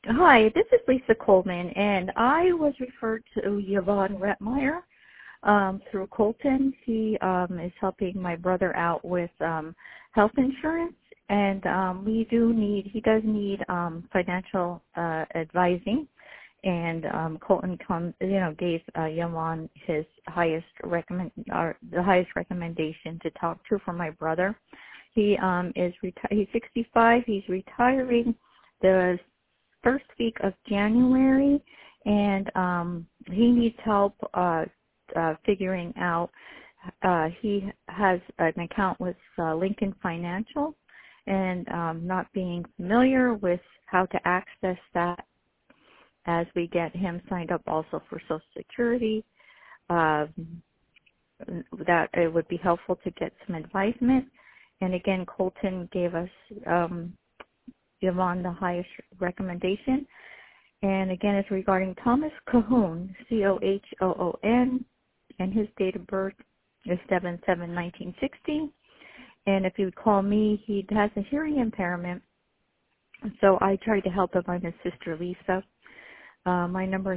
Hi, this is Lisa Coleman, and I was referred to Yvonne Rettmeyer through Colton. He is helping my brother out with health insurance, and he does need financial advising. And Colton gave Yvonne his the highest recommendation to talk to for my brother. He he's 65. He's retiring the first week of January, and he needs help figuring out. He has an account with Lincoln Financial, and not being familiar with how to access that as we get him signed up also for Social Security. That it would be helpful to get some advisement. And again, Colton gave us Yvonne the highest recommendation. And again, it's regarding Thomas Cahoon, Cohoon, and his date of birth is 7/7/1960. And if you would call me, he has a hearing impairment. So I tried to help him on his sister Lisa. My number is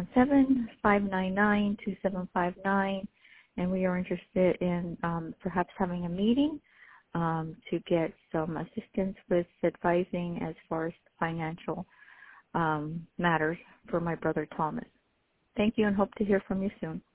717-599-2759, and we are interested in perhaps having a meeting to get some assistance with advising as far as financial matters for my brother Thomas. Thank you, and hope to hear from you soon.